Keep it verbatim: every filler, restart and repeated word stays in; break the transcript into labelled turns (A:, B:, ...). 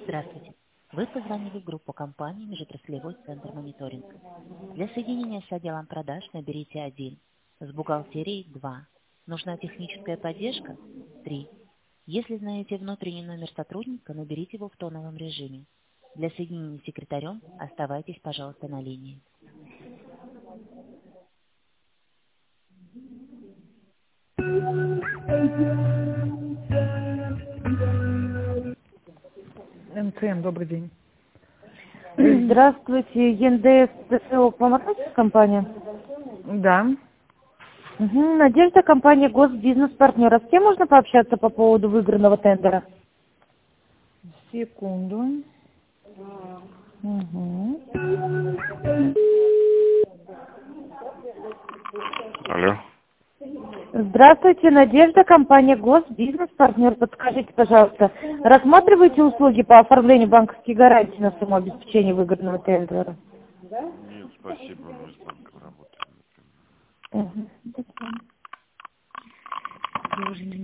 A: Здравствуйте. Вы позвонили в группу компании «Межотраслевой центр мониторинга». Для соединения с отделом продаж наберите один, с бухгалтерией два. Нужна техническая поддержка три. Если знаете внутренний номер сотрудника, наберите его в тоновом режиме. Для соединения с секретарем оставайтесь, пожалуйста, на линии.
B: эм цэ эм, добрый день.
C: Здравствуйте, ЕНДС ДСО, помогает компания?
B: Да.
C: Угу. Надежда, компания Госбизнес-партнер. А с кем можно пообщаться по поводу выигранного тендера?
B: Секунду.
C: Угу.
D: Алло.
C: Здравствуйте, Надежда, компания Госбизнес-партнер. Подскажите, пожалуйста, рассматриваете услуги по оформлению банковских гарантий на сумму обеспечения выигранного тендера?
D: Нет, спасибо, мы с банком работаем.
C: Угу.